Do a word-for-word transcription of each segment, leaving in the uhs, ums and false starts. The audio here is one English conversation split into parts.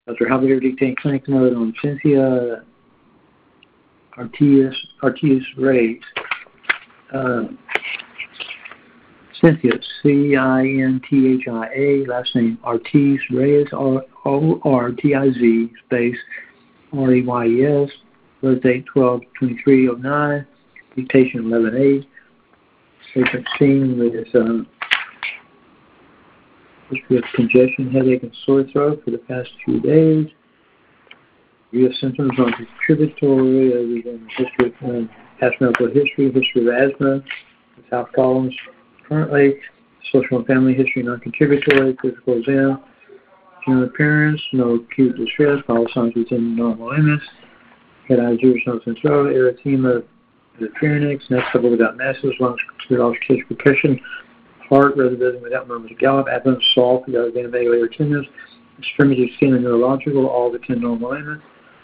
Doctor Halbert dictating clinic note on Cynthia Artius, Artius Reyes. Uh, Cynthia, C I N T H I A, last name Artiz Reyes, O R T I Z, space R E Y E S, birth date twelve twenty-three oh nine, dictation eleven eight. Patient seen with um, history of congestion, headache, and sore throat for the past few days. You have symptoms on contributory other than history, um, past medical history, history of asthma, without columns currently, social and family history non-contributory, physical exam, general appearance, no acute distress, all signs within normal limits, head, eyes, ears, nose, and throat, erythema of the pharynx, next couple without masses, lungs clear off case percussion, heart rather than without murmurs of gallop, abdomen soft without venovagal tendons, extremity skin and neurological, all within normal limits.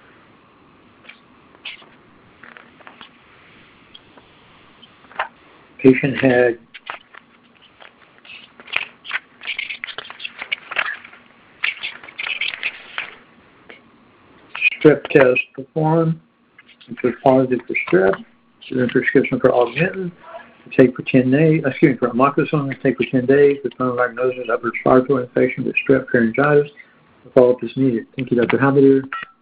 Patient had strep test performed, which was positive for strep. So then prescription for Augmentin to take for ten days, excuse me, for amoxicillin to take for ten days, with final diagnosis, upper respiratory infection with strep pharyngitis. The follow-up is needed. Thank you, Doctor Halbert.